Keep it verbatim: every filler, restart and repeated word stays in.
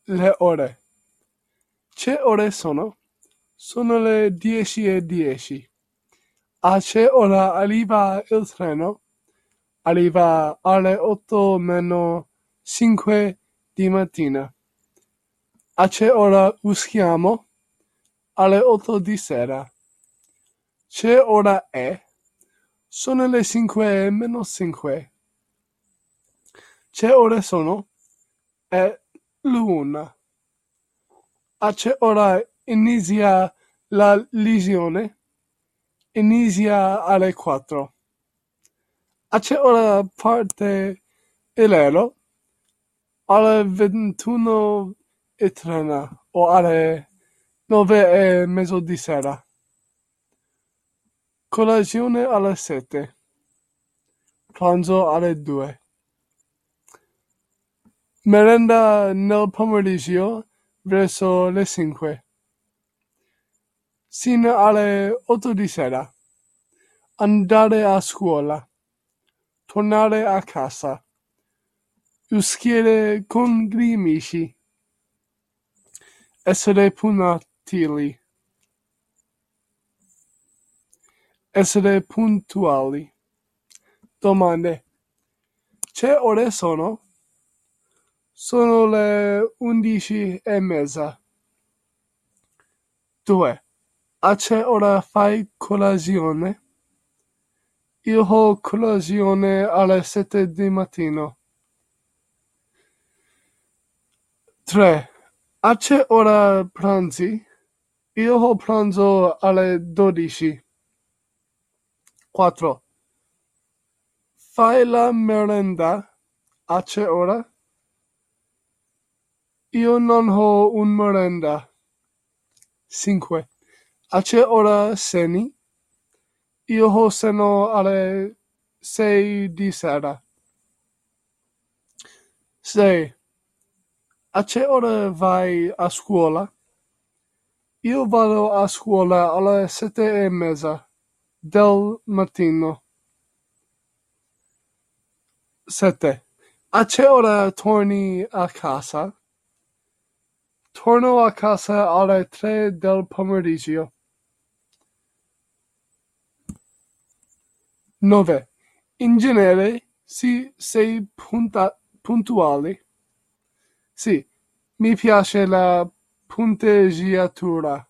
le ore. Che ore sono? Sono le dieci e dieci. A che ora arriva il treno? Arriva alle otto meno cinque di mattina. A che ora usciamo? Alle otto di sera. Che ora è? Sono le cinque e meno cinque. Che ore sono? È l'una. A che ora inizia la lezione? Inizia alle quattro. A che ora parte l'aereo? Alle ventuno e trenta o alle nove e mezzo di sera. Colazione alle sette. Pranzo alle due. Merenda nel pomeriggio verso le cinque. Sino alle otto di sera. Andare a scuola. Tornare a casa. Uscire con gli amici. Essere puntuali. Essere puntuali. Domande. Che ore sono? Sono le undici e mezza. Due. A che ora fai colazione? Io ho colazione alle sette di mattino. Tre. A che ora pranzi? Io ho pranzo alle dodici. Quattro. Fai la merenda? A che ora? Io non ho un merenda. Cinque. A che ora ceni? Io ho ceno alle sei di sera. Sei. A che ora vai a scuola? Io vado a scuola alle sette e mezza del mattino. Sette. A che ora torni a casa? Torno a casa alle tre del pomeriggio. Nove. In genere, sì, sei punta- puntuale. Sì, mi piace la punteggiatura.